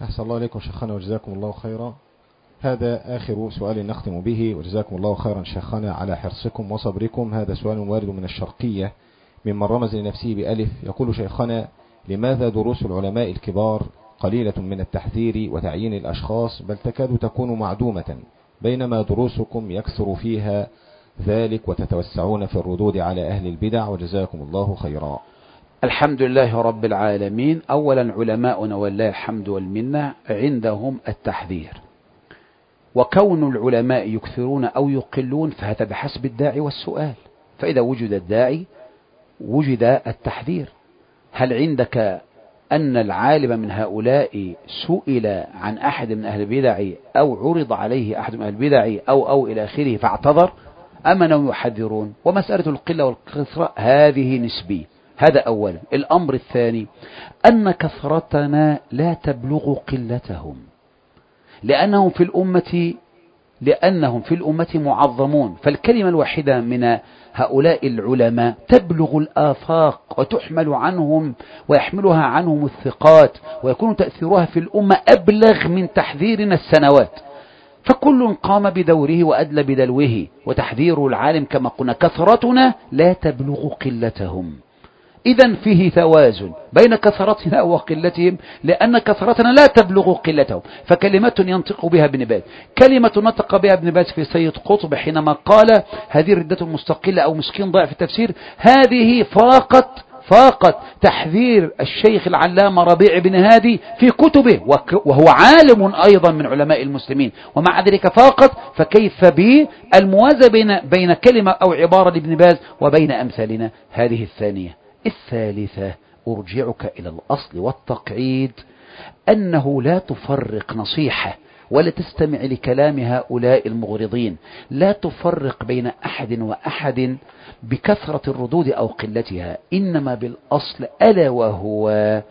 أحسن الله إليكم شيخنا وجزاكم الله خيرا. هذا آخر سؤال نختم به، وجزاكم الله خيرا شيخنا على حرصكم وصبركم. هذا سؤال وارد من الشرقية ممن رمز لنفسه بألف، يقول: شيخنا، لماذا دروس العلماء الكبار قليلة من التحذير وتعيين الأشخاص، بل تكاد تكون معدومة، بينما دروسكم يكثر فيها ذلك وتتوسعون في الردود على أهل البدع، وجزاكم الله خيرا. الحمد لله رب العالمين. أولا علماؤنا ولله الحمد والمنة عندهم التحذير، وكون العلماء يكثرون أو يقلون فهذا بحسب الداعي والسؤال، فإذا وجد الداعي وجد التحذير. هل عندك أن العالم من هؤلاء سئل عن أحد من أهل البدع أو عرض عليه أحد من أهل البدع أو إلى آخره فاعتذر، أم أنهم يحذرون؟ ومسألة القلة والكثرة هذه نسبية. هذا أولا. الأمر الثاني أن كثرتنا لا تبلغ قلتهم، لأنهم في الأمة معظمون، فالكلمة الواحدة من هؤلاء العلماء تبلغ الآفاق وتحمل عنهم ويحملها عنهم الثقات، ويكون تأثيرها في الأمة أبلغ من تحذيرنا السنوات. فكل قام بدوره وأدلى بدلوه، وتحذير العالم كما قلنا كثرتنا لا تبلغ قلتهم. إذن فيه توازن بين كثرتنا وقلتهم، لأن كثرتنا لا تبلغ قلتهم. فكلمة ينطق بها ابن باز، كلمة نطق بها ابن باز في سيد قطب حينما قال هذه ردة مستقلة أو مسكين ضعف في التفسير، هذه فاقت تحذير الشيخ العلامة ربيع بن هادي في كتبه، وهو عالم أيضا من علماء المسلمين، ومع ذلك فاقت. فكيف بالموازنة بين كلمة أو عبارة لابن باز وبين أمثالنا؟ هذه الثانية. الثالثة أرجعك إلى الأصل والتقعيد، أنه لا تفرق نصيحة ولا تستمع لكلام هؤلاء المغرضين، لا تفرق بين أحد وأحد بكثرة الردود أو قلتها، إنما بالأصل ألا وهو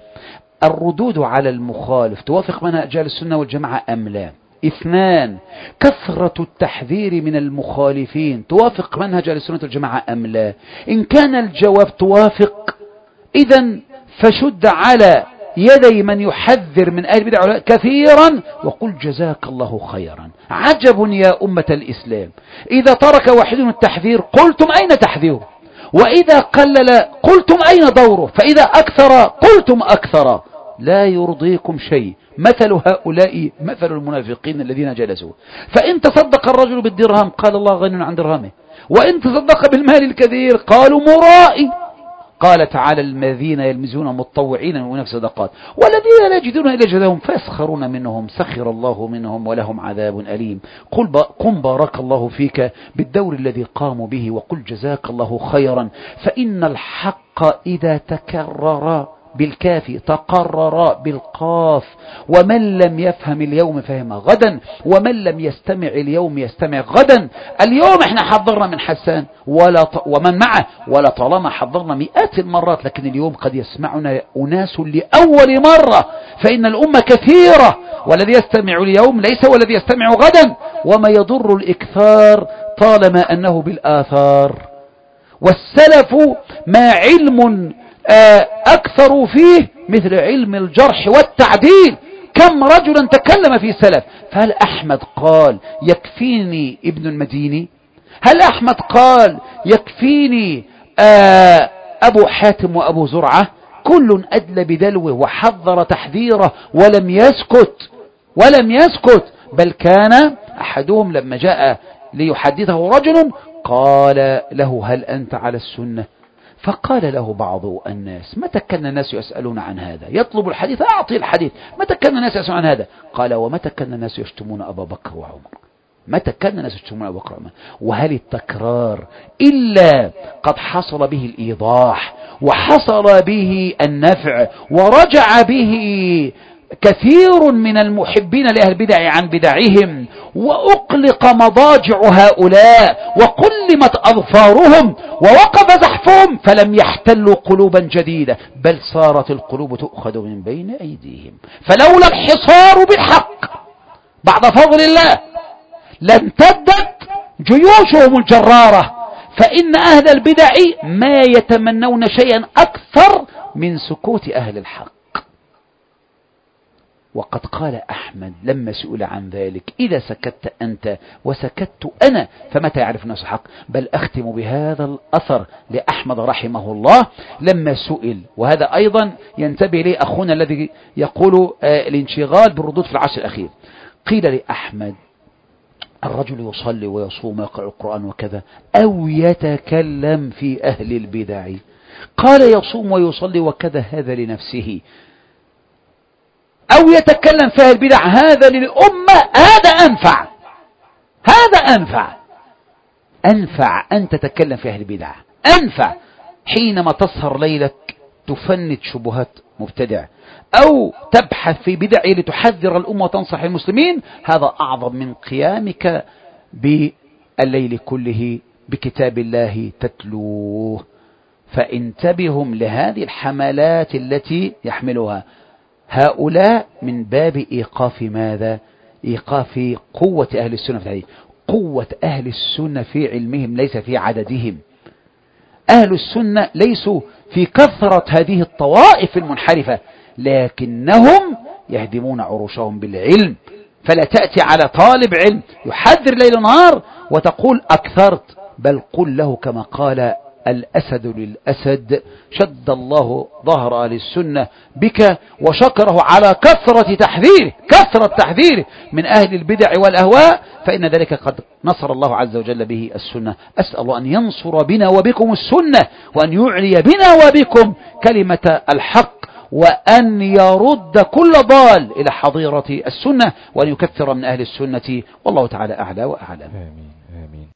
الردود على المخالف توافق منهج أهل السنة والجماعة أم لا. اثنان، كثرة التحذير من المخالفين توافق منهج أهل السنة والجماعة أم لا. إن كان الجواب توافق، إذن فشد على يدي من يحذر من أهل البدع كثيرا وقل جزاك الله خيرا. عجب يا أمة الإسلام، إذا ترك واحد التحذير قلتم أين تحذيره، وإذا قلل قلتم أين دوره، فإذا أكثر قلتم أكثر. لا يرضيكم شيء. مثل هؤلاء مثل المنافقين الذين جلسوا، فإن تصدق الرجل بالدرهم قال الله غني عن درهمه، وإن تصدق بالمال الكثير قالوا مرائي. قال تعالى الذين يلمزون متطوعين من نفس صدقات والذين لا يجدون إلا جهدهم فيسخرون منهم سخر الله منهم ولهم عذاب أليم. قم بارك الله فيك بالدور الذي قاموا به وقل جزاك الله خيرا، فإن الحق إذا تكرر بالكاف تقرر بالقاف، ومن لم يفهم اليوم فهم غدا، ومن لم يستمع اليوم يستمع غدا. اليوم احنا حضرنا من حسان ومن معه ولا طالما حضرنا مئات المرات، لكن اليوم قد يسمعنا أناس لأول مرة، فإن الأمة كثيرة، والذي يستمع اليوم ليس هو الذي يستمع غدا، وما يضر الإكثار طالما أنه بالآثار. والسلف ما علم أكثر فيه مثل علم الجرح والتعديل. كم رجلا تكلم في سلف، فهل أحمد قال يكفيني ابن المديني؟ هل أحمد قال يكفيني أبو حاتم وأبو زرعة؟ كل أدلى بدلوه وحذر تحذيره ولم يسكت، بل كان أحدهم لما جاء ليحدثه رجل قال له هل أنت على السنة؟ فقال له بعض الناس متى كان الناس يسألون عن هذا؟ يطلب الحديث أعطي الحديث. متى كان الناس يسألون عن هذا؟ قال ومتى كان الناس يشتمون أبا بكر وعمر؟ متى كان الناس يشتمون أبا بكر وعمر؟ وهل التكرار إلا قد حصل به الإيضاح وحصل به النفع ورجع به كثير من المحبين لأهل البدع عن بدعهم، وأقلق مضاجع هؤلاء وقلمت أظفارهم ووقف زحفهم، فلم يحتلوا قلوبا جديدة، بل صارت القلوب تؤخذ من بين أيديهم. فلولا الحصار بالحق بعد فضل الله لامتدت جيوشهم الجرارة، فإن أهل البدع ما يتمنون شيئا أكثر من سكوت أهل الحق. وقد قال أحمد لما سئل عن ذلك: إذا سكت أنت وسكت أنا فمتى يعرف الناس الحق؟ بل أختم بهذا الأثر لأحمد رحمه الله لما سئل، وهذا أيضا ينتبه لي أخونا الذي يقول الانشغال بالردود في العصر الأخير. قيل لأحمد: الرجل يصلي ويصوم ويقرأ القرآن وكذا، أو يتكلم في أهل البدع. قال: يصوم ويصلي وكذا، هذا لنفسه، أو يتكلم في أهل البدع هذا للأمة، هذا أنفع، هذا أنفع أن تتكلم في أهل البدع، أنفع حينما تسهر ليلك تفند شبهات مبتدع، أو تبحث في بدع لتحذر الأمة وتنصح المسلمين، هذا أعظم من قيامك بالليل كله بكتاب الله تتلوه. فانتبهم لهذه الحملات التي يحملها هؤلاء من باب إيقاف ماذا؟ إيقاف قوة أهل السنة في الحديث. قوة أهل السنة في علمهم ليس في عددهم. أهل السنة ليسوا في كثرة هذه الطوائف المنحرفة، لكنهم يهدمون عروشهم بالعلم. فلا تأتي على طالب علم يحذر ليل نهار وتقول أكثرت، بل قل له كما قال الأسد للأسد: شد الله ظهر أهل السنة بك، وشكره على كثرة تحذيره من أهل البدع والأهواء، فإن ذلك قد نصر الله عز وجل به السنة. أسأل الله أن ينصر بنا وبكم السنة، وأن يعلي بنا وبكم كلمة الحق، وأن يرد كل ضال إلى حظيرة السنة، وأن يكثر من أهل السنة، والله تعالى أعلى وأعلم. آمين.